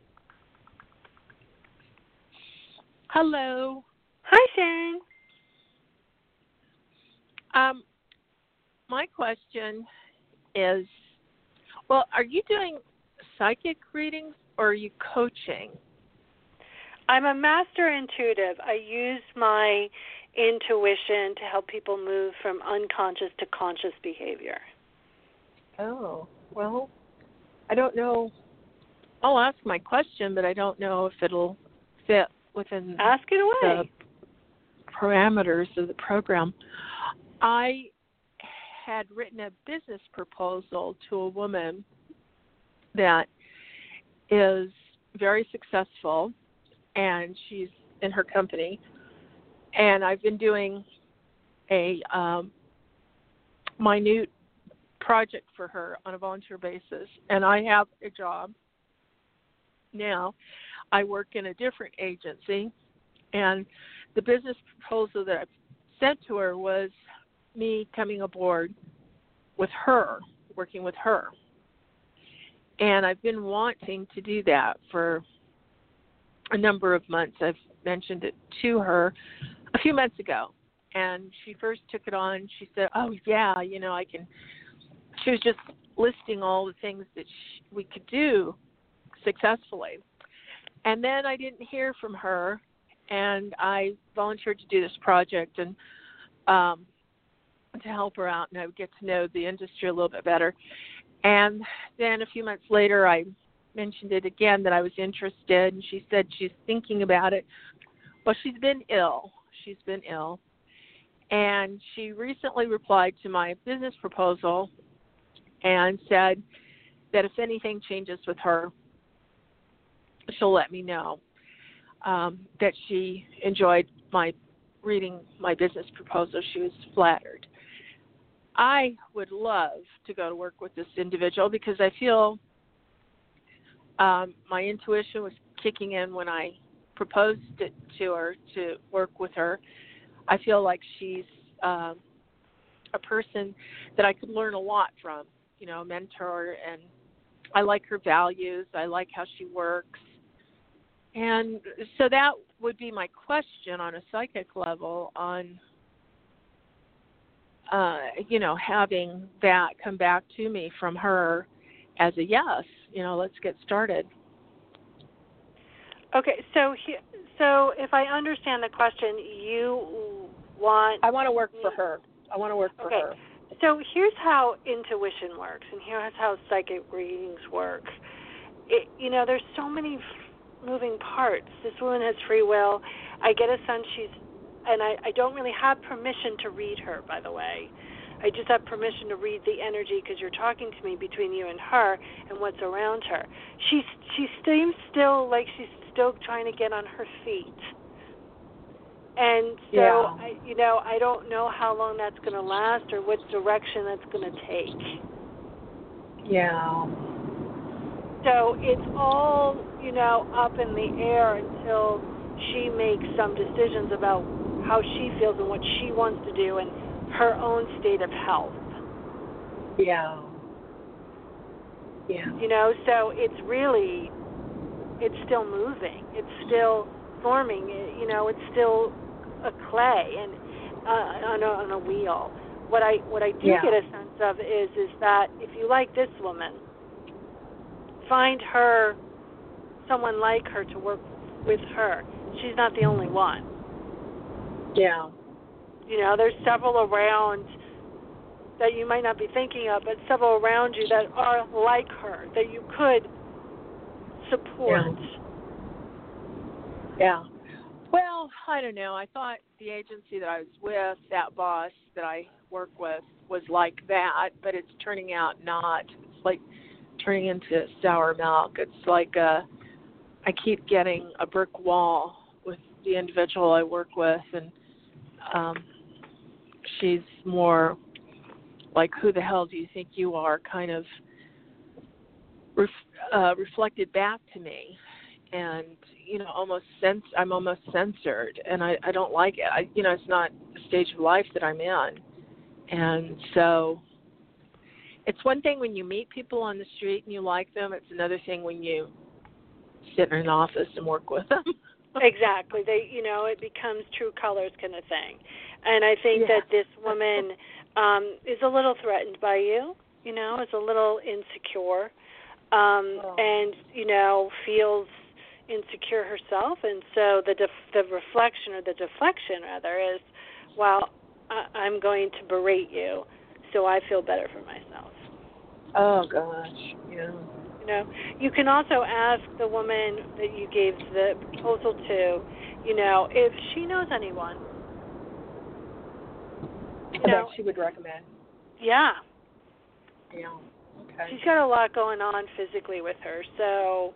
Hello. Hi, Sharon. My question is, well, are you doing psychic readings or are you coaching? I'm a master intuitive. I use my intuition to help people move from unconscious to conscious behavior. Oh, well, I don't know. I'll ask my question, but I don't know if it'll fit within Ask it away. the parameters of the program. I had written a business proposal to a woman that is very successful, and she's in her company. And I've been doing a minute project for her on a volunteer basis. And I have a job now. I work in a different agency. And the business proposal that I sent to her was me coming aboard with her, working with her. And I've been wanting to do that for a number of months. I've mentioned it to her a few months ago, and she first took it on. She said, oh, yeah, I can. She was just listing all the things that we could do successfully. And then I didn't hear from her, and I volunteered to do this project and to help her out, and I would get to know the industry a little bit better. And then a few months later, I mentioned it again that I was interested, and she said she's thinking about it. Well, she's been ill. And she recently replied to my business proposal and said that if anything changes with her, she'll let me know. That she enjoyed my reading my business proposal. She was flattered. I would love to go to work with this individual because I feel my intuition was kicking in when I proposed it to her to work with her. I feel like she's a person that I could learn a lot from, a mentor, and I like her values. I like how she works. And so that would be my question on a psychic level on, having that come back to me from her as a yes, let's get started. Okay, so if I understand the question, I want to work for her. I want to work for her. So here's how intuition works, and here's how psychic readings work. There's so many moving parts. This woman has free will. I get a sense and I don't really have permission to read her, by the way. I just have permission to read the energy because you're talking to me between you and her and what's around her. She seems still like she's still trying to get on her feet. And so, I don't know how long that's going to last or what direction that's going to take. Yeah. So it's all, up in the air until she makes some decisions about how she feels and what she wants to do and her own state of health. Yeah. So it's still moving. It's still forming. It's still a clay and on a wheel. What I do get a sense of is that if you like this woman, find her someone like her to work with her. She's not the only one. Yeah. There's several around that you might not be thinking of, but several around you that are like her, that you could support. Yeah. Well, I don't know. I thought the agency that I was with, that boss that I work with, was like that, but it's turning out not. It's like turning into sour milk. It's like I keep getting a brick wall with the individual I work with, and she's more like, who the hell do you think you are, kind of reflected back to me. And, I'm almost censored, and I don't like it. It's not the stage of life that I'm in. And so it's one thing when you meet people on the street and you like them. It's another thing when you sit in an office and work with them. Exactly. It becomes true colors kind of thing. And I think that this woman is a little threatened by you, is a little insecure, and, feels insecure herself. And so the reflection, or the deflection rather, is, well, I'm going to berate you so I feel better for myself. Oh, gosh, yeah. You can also ask the woman that you gave the proposal to, if she knows anyone. That she would recommend. Yeah. Yeah. Okay. She's got a lot going on physically with her, so.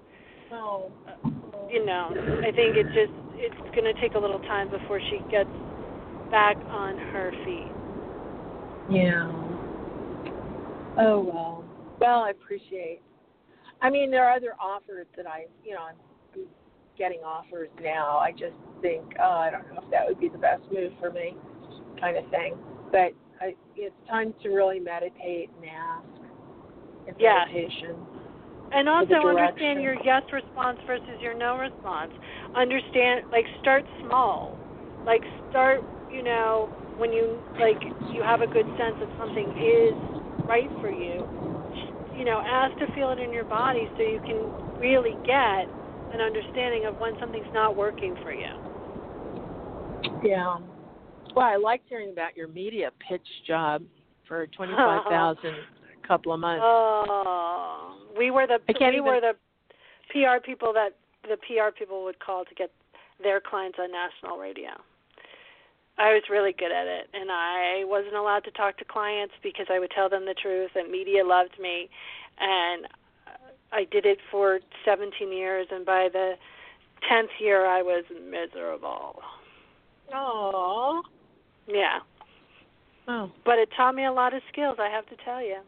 I think it's going to take a little time before she gets back on her feet. Yeah. Oh, well. Well, I appreciate. I mean, there are other offers that I'm getting offers now. I just think, I don't know if that would be the best move for me, kind of thing. But it's time to really meditate and ask. Meditation. And also understand your yes response versus your no response. Understand, start small. Start, when you, you have a good sense that something is right for you. Ask to feel it in your body so you can really get an understanding of when something's not working for you. Yeah. Well, I liked hearing about your media pitch job for $25,000 a couple of months. Oh, we were the PR people that the PR people would call to get their clients on national radio. I was really good at it, and I wasn't allowed to talk to clients because I would tell them the truth, and media loved me, and I did it for 17 years, and by the 10th year I was miserable. Oh. Yeah. Oh. But it taught me a lot of skills, I have to tell you.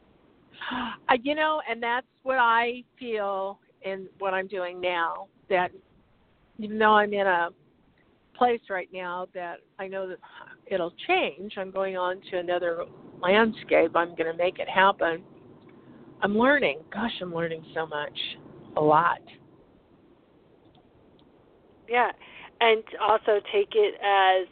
And that's what I feel in what I'm doing now, that even though I'm in a place right now that I know that it'll change, I'm going on to another landscape, I'm going to make it happen. I'm learning. Gosh, I'm learning so much. A lot. Yeah. And also take it as,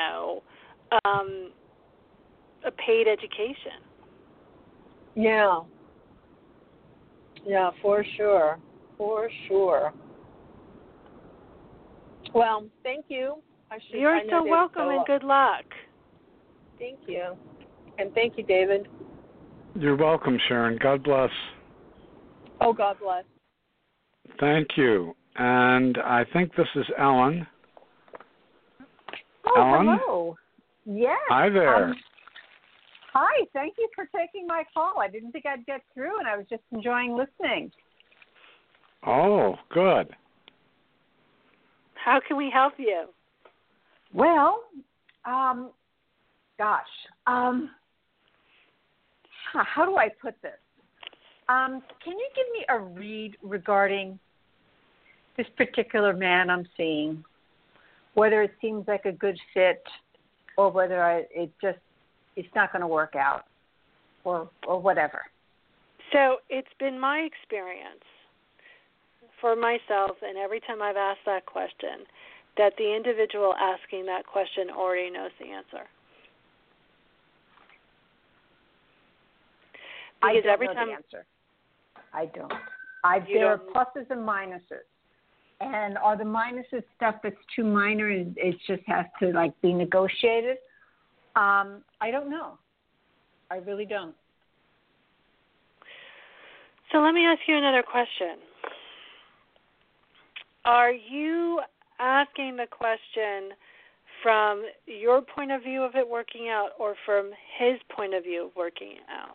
a paid education. Yeah. Yeah, for sure. For sure. Well, thank you. You're so welcome, and good luck. Thank you. And thank you, David. You're welcome, Sharon. God bless. Oh, God bless. Thank you. And I think this is Ellen. Oh, Ellen? hello. Yes. Hi there. Hi. Thank you for taking my call. I didn't think I'd get through, and I was just enjoying listening. Oh, good. How can we help you? Well, how do I put this? Can you give me a read regarding this particular man I'm seeing, whether it seems like a good fit or whether it's not going to work out or whatever? So it's been my experience for myself, and every time I've asked that question, that the individual asking that question already knows the answer. Because I don't know the answer. I don't. There are pluses and minuses. And are the minuses stuff that's too minor and it just has to be negotiated? I don't know. I really don't. So let me ask you another question. are you asking the question from your point of view of it working out or from his point of view of working it out?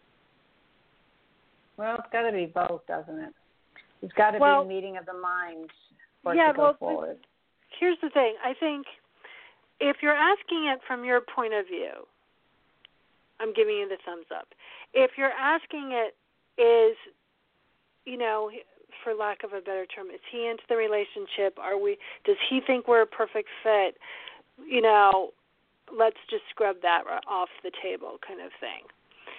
Well, it's got to be both, doesn't it? It's got to be a meeting of the minds for it to go forward. Here's the thing. I think if you're asking it from your point of view, I'm giving you the thumbs up. If you're asking it is, for lack of a better term, is he into the relationship? Does he think we're a perfect fit? Let's just scrub that off the table kind of thing.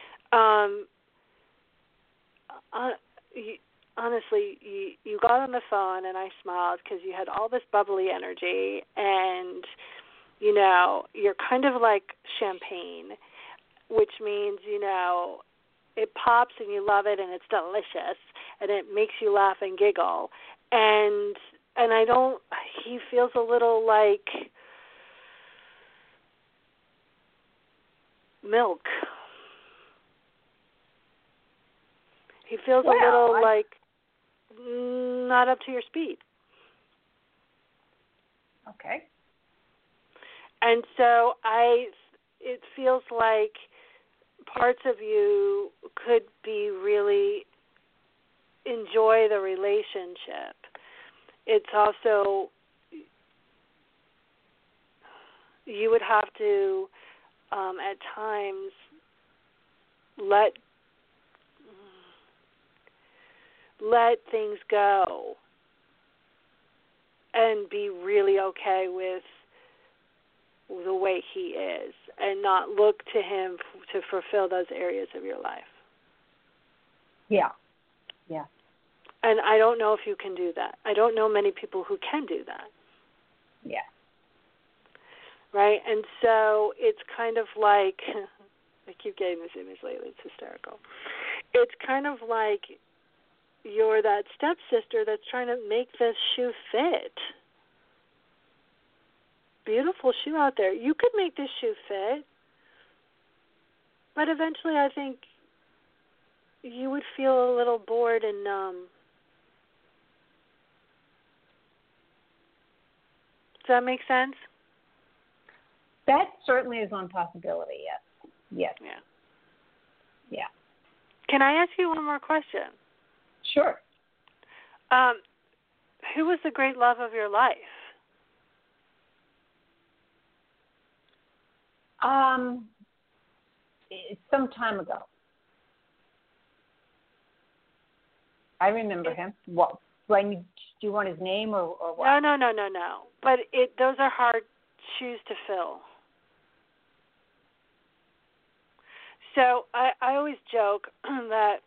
Honestly, you got on the phone and I smiled because you had all this bubbly energy and, you're kind of like champagne, which means, it pops and you love it and it's delicious and it makes you laugh and giggle. And he feels a little like milk. He feels a little like not up to your speed. Okay. And so it feels like parts of you could be really enjoy the relationship. It's also, you would have to at times let things go and be really okay with the way he is and not look to him to fulfill those areas of your life. Yeah. And I don't know if you can do that. I don't know many people who can do that. Yeah. Right? And so it's kind of like, I keep getting this image lately, it's hysterical. It's kind of like you're that stepsister that's trying to make this shoe fit. Beautiful shoe out there. You could make this shoe fit, but eventually I think you would feel a little bored and numb. Does that make sense? That certainly is one possibility, yes. Yeah. Can I ask you one more question? Sure. Who was the great love of your life? Some time ago. I remember him. What? Do you want his name or what? No. But those are hard shoes to fill. So I always joke that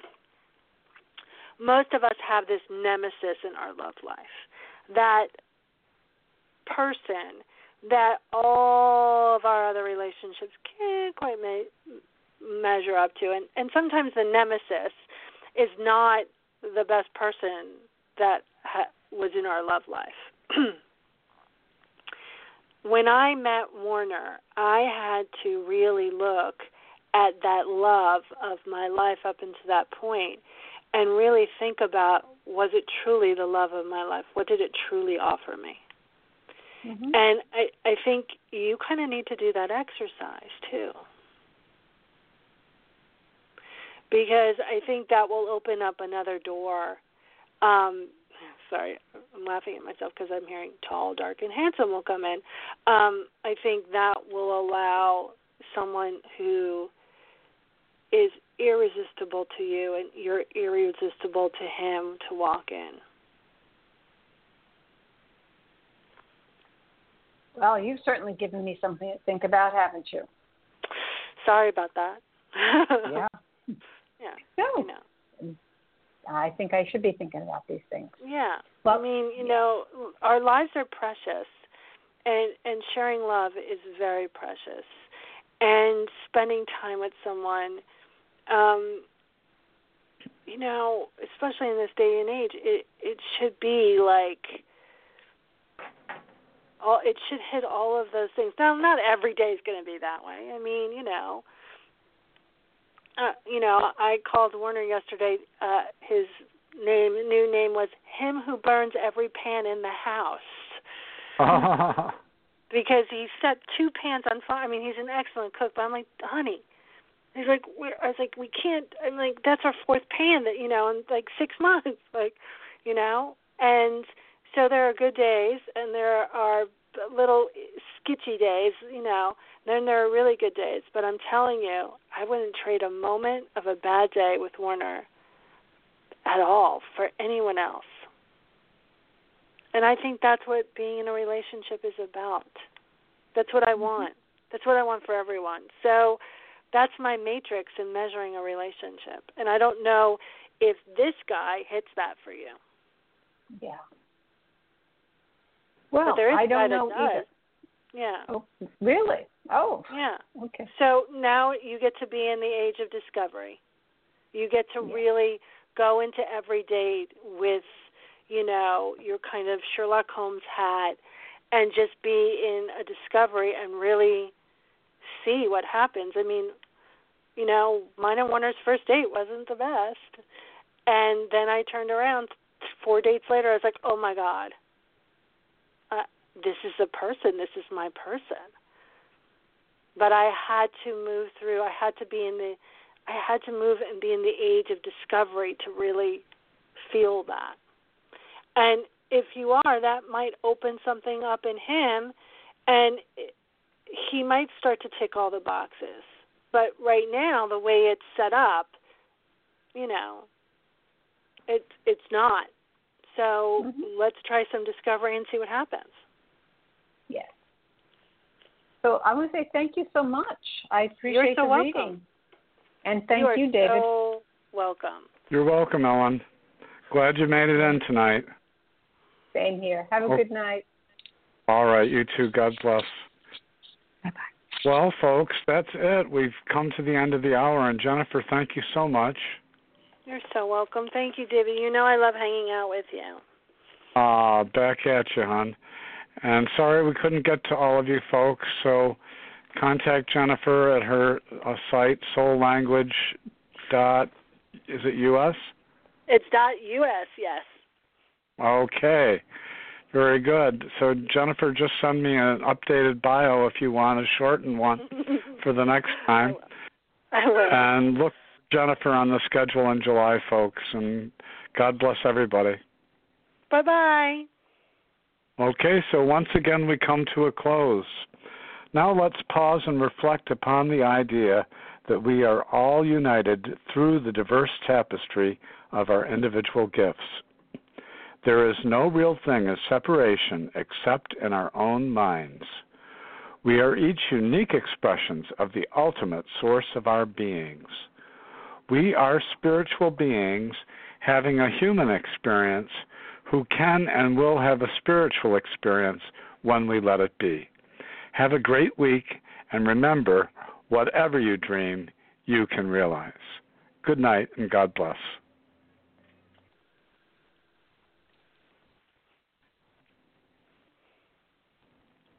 most of us have this nemesis in our love life. That person that all of our other relationships can't quite measure up to. And sometimes the nemesis is not the best person that was in our love life. When I met Warner, I had to really look at that love of my life up until that point and really think about, was it truly the love of my life? What did it truly offer me? Mm-hmm. And I think you kind of need to do that exercise too. Because I think that will open up another door. Sorry, I'm laughing at myself because I'm hearing tall, dark, and handsome will come in. I think that will allow someone who is irresistible to you and you're irresistible to him to walk in. Well, you've certainly given me something to think about, haven't you? Sorry about that. Yeah. Yeah. No. I think I should be thinking about these things. Yeah. Well, I mean, our lives are precious, and sharing love is very precious. And spending time with someone, especially in this day and age, it should be like, it should hit all of those things. Now, not every day is going to be that way. I mean, I called Warner yesterday. His new name was Him Who Burns Every Pan in the House. Because he set 2 pans on fire. I mean, he's an excellent cook, but I'm like, honey. He's like, I was like, we can't. I'm like, that's our 4th pan that, in like 6 months, And so there are good days, and there are little sketchy days, Then there are really good days. But I'm telling you, I wouldn't trade a moment of a bad day with Werner at all for anyone else. And I think that's what being in a relationship is about. That's what I want. That's what I want for everyone. So that's my matrix in measuring a relationship. And I don't know if this guy hits that for you. Yeah. Well, I don't know either. Yeah. Oh, really? Oh. Yeah. Okay. So now you get to be in the age of discovery. You get to really go into every date with, your kind of Sherlock Holmes hat and just be in a discovery and really see what happens. I mean, mine and Warner's first date wasn't the best. And then I turned around 4 dates later. I was like, oh, my God. This is a person. This is my person. But I had to move through. I had to move and be in the age of discovery to really feel that. And if you are, that might open something up in him, and he might start to tick all the boxes. But right now, the way it's set up, it's not. So let's try some discovery and see what happens. Yes. So I want to say thank you so much. I appreciate the reading. And thank you, David. You're so welcome. You're welcome, Ellen. Glad you made it in tonight. Same here. Have a good night. All right, you too. God bless. Bye-bye. Well, folks, that's it. We've come to the end of the hour. And Jennifer, thank you so much. You're so welcome. Thank you, David. I love hanging out with you. Back at you, hon. And sorry we couldn't get to all of you folks, so contact Jennifer at her site, soullanguage. Is it US? It's .us, yes. Okay. Very good. So, Jennifer, just send me an updated bio if you want, a shortened one for the next time. I will. And look Jennifer on the schedule in July, folks, and God bless everybody. Bye-bye. Okay, so once again we come to a close. Now let's pause and reflect upon the idea that we are all united through the diverse tapestry of our individual gifts. There is no real thing as separation except in our own minds. We are each unique expressions of the ultimate source of our beings. We are spiritual beings having a human experience who can and will have a spiritual experience when we let it be. Have a great week, and remember, whatever you dream, you can realize. Good night, and God bless.